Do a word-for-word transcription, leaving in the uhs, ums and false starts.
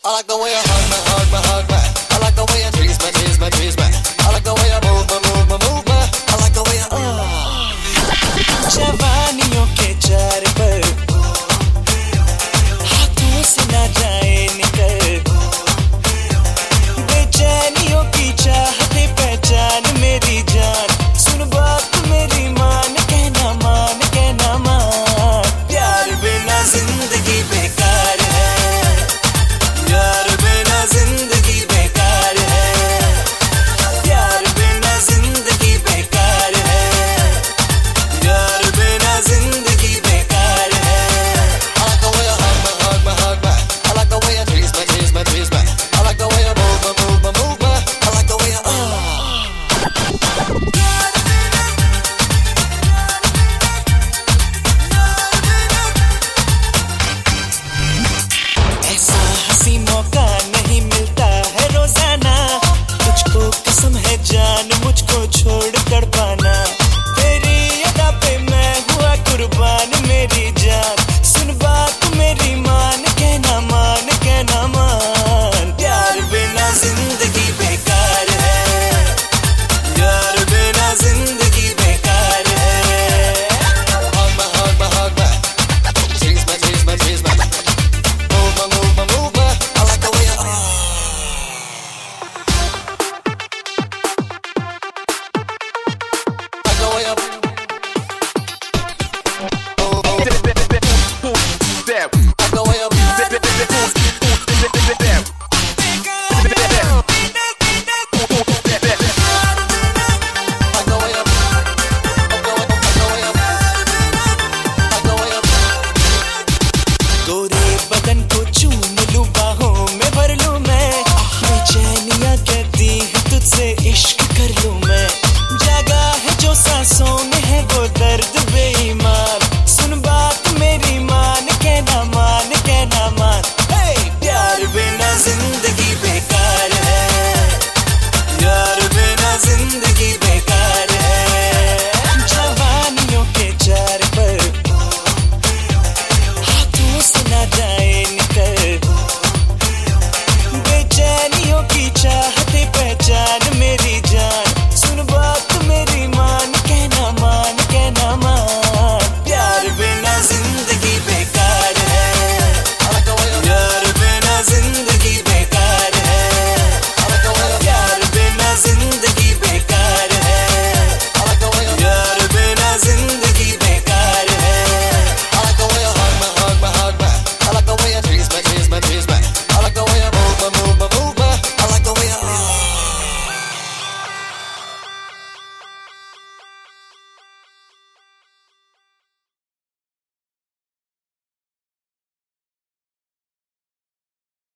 I like the way you hug me, hug me, hug me. I like the way you tease me, tease me, tease me. I like the way you move me, move me, move me. I like the way you जवानियों के चार पर हाथों से ना जाए निकल, बेचैनियों की चाहते पहचान मेरी जान, सुन बात मेरी मान, कहना मान, कहना मान। प्यार बिना जिंदगी बेकार है, प्यार बिना जिंदगी बेकार है, प्यार बिना जिंदगी बेकार है, प्यार बिना जिंदगी बेकार है। I like the way you hug me, hug me, hug me. I like the way you tease me, tease me, tease me. I like the way you move me, move me, move me. I like the way you ऐसा हंसी मौका नहीं मिलता है रोजाना, तुझको कसम है जान मुझको छोड़ कर पाना, तेरी अदा पे मैं हुआ कुर्बान मेरी जान।